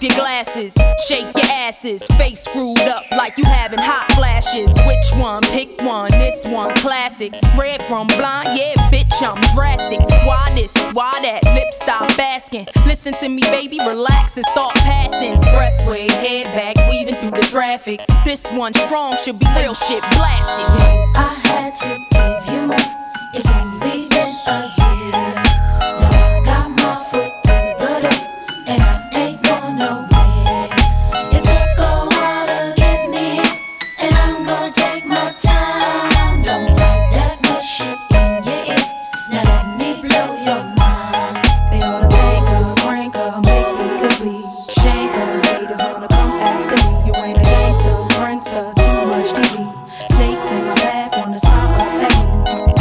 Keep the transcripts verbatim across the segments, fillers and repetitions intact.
your glasses, shake your asses, face screwed up like you having hot flashes. Which one? Pick one, this one classic. Red from blind, yeah bitch I'm drastic. Why this, why that, lip stop asking. Listen to me baby, relax and start passing. Expressway, head back, weaving through the traffic. This one strong, should be real shit blasted. Yeah, I had to give you more. It's only been a year. Now I got my foot through the door, and I ain't going nowhere. It took a while to get me here, and I'm gonna take my time. Don't fight that good shit in your ear. Now let me blow your mind. They ought to thank her, crank her, makes me complete. Shank her, haters wanna come after me. You ain't a gangster, prankster, too much T V. Snakes in my path wanna smile up at me.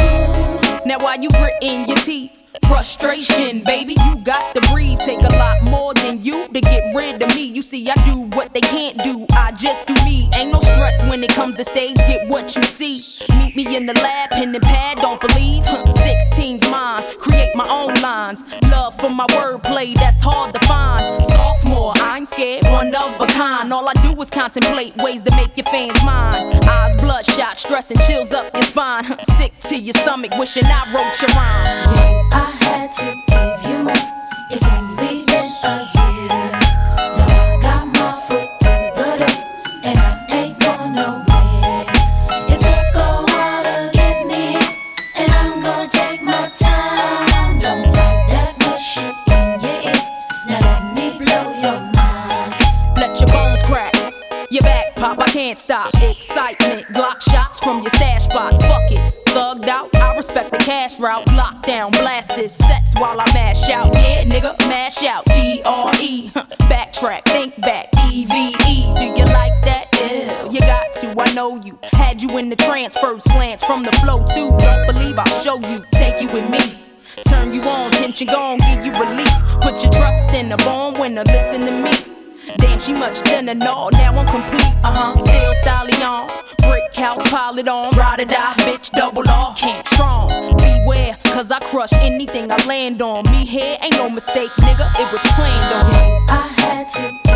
Now while you gritting your teeth, frustration, baby, you got to breathe. Take a lot more than you to get rid of me. You see, I do what they can't do, I just do me. Ain't no stress when it comes to stage, get what you see. Meet me in the lab, pen and pad, don't believe. sixteen's mine, create my own lines. Love for my wordplay, that's hard to find. Sophomore, I ain't scared, one of a kind. All I do is contemplate ways to make your fans mine. Eyes bloodshot, stress and chills up your spine. Sick to your stomach, wishing I wrote your rhyme. Yeah, I had to give you more. It's only been a year. Now I got my foot through the door, and I ain't going nowhere. It took a while to get me here, and I'm gonna take my time. Don't fight that good shit in your ear. Now let me blow your mind. Let your bones crack, your back pop, I can't stop. Excitement, Glock shots from your stash spot. Fuck it, thugged out, I respect the cash route. Lockdown, blast this sets while I mash out. Yeah, nigga, mash out, D R E. Backtrack, think back, E V E. Do you like that? Yeah, you got to, I know you. Had you in the trance, first glance from the flow too. Don't believe I'll show you, take you with me. Turn you on, tension gone, give you relief. Put your trust in the born winner, listen to me. Damn, she much thinner, no, now I'm complete. Uh-huh, still stallion, brick house, pile it on. Ride or die, bitch, double R, can't strong. Beware, cause I crush anything I land on. Me here ain't no mistake, nigga, it was planned on. Yeah, I had to